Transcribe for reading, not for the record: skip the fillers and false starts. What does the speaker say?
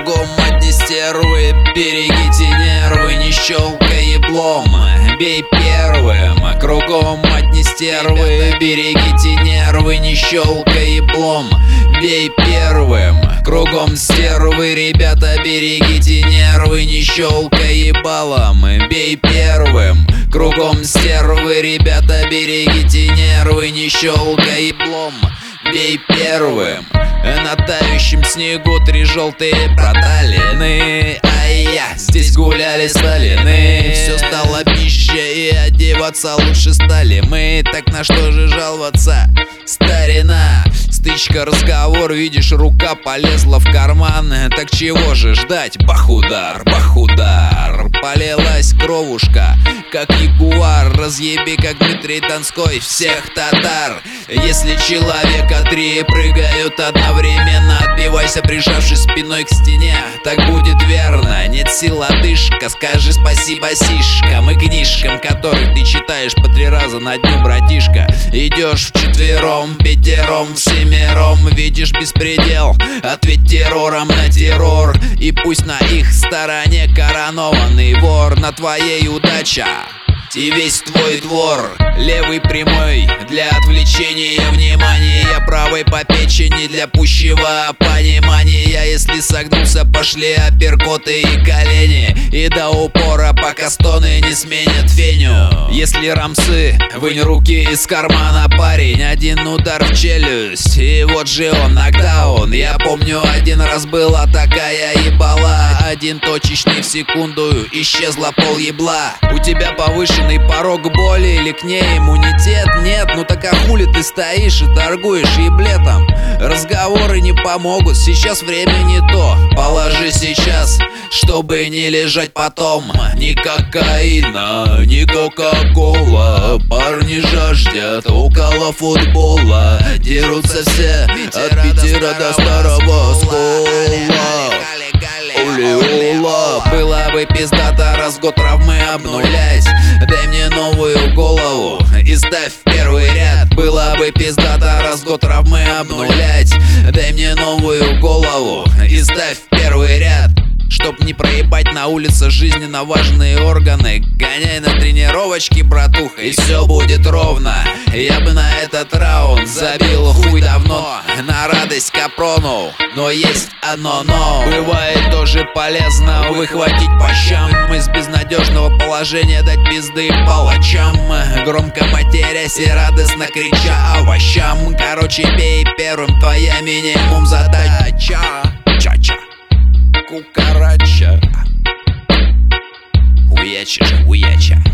Кругом одни стервы, берегите нервы, не щелкай еблом, бей первым. Кругом одни стервы, берегите нервы, не щелкай еблом, бей первым. Кругом стервы, ребята, берегите нервы, не щелкай ебалом, бей первым. Кругом стервы, ребята, берегите нервы, не щелкай еблом, бей первым. На тающем снегу 3 желтые проталины, здесь гуляли Сталины. Все стало пищей, и одеваться лучше стали мы. Так на что же жаловаться, старина? Стычка, разговор, видишь, рука полезла в карман. Так чего же ждать? Бах-удар, бах-удар. Полилась кровушка, как ягуар. Разъеби, как Дмитрий Донской, всех татар. Если человека 3 прыгают одновременно, отбивайся, прижавшись спиной к стене. Так будет верно. Нет сил, одышка, скажи спасибо сишкам и книжкам, которые ты читаешь по 3 раза на дню, братишка. Идешь вчетвером, 5-ром, 7-ром, видишь беспредел, ответь террором на террор. И пусть на их стороне коронованный вор, на твоей удача и весь твой двор. Левый прямой для отвлечения внимания, правой по печени для пущего понимания. Если согнулся, пошли апперкоты и колени, и до упора, пока стоны не сменят феню. Если рамсы, вынь руки из кармана, парень. 1 удар в челюсть, и вот же он, нокдаун. Я помню, 1 раз была такая ебала, 1 точечный в секунду, исчезла пол ебла. У тебя повышенный порог боли или к ней иммунитет? Нет, ну так а хули ты стоишь и торгуешь еблетом? Разговоры не помогут, сейчас время не то. Положи сейчас, чтобы не лежать потом. Ни кокаина, ни кока-кола, парни жаждет около футбола. Дерутся все от Питера до Старого Оскола. Оле-ола. Было бы пиздато раз в год травмы обнулять. Дай мне новую голову и ставь в первый ряд. Было бы пиздато раз в год травмы обнулять. Дай мне новую голову и ставь в первый ряд. Чтоб не проебать на улице жизненно важные органы, гоняй на тренировочки, братуха, и все будет ровно. Я бы на этот раунд забил хуй давно, на радость Капрону, но есть одно но. Бывает тоже полезно выхватить по щам, из безнадежного положения дать пизды палачам. Громко матерясь и радостно крича овощам. Короче, бей первым, твоя минимум задача. Ча-ча. Кукарача. Хуячишь, хуяча.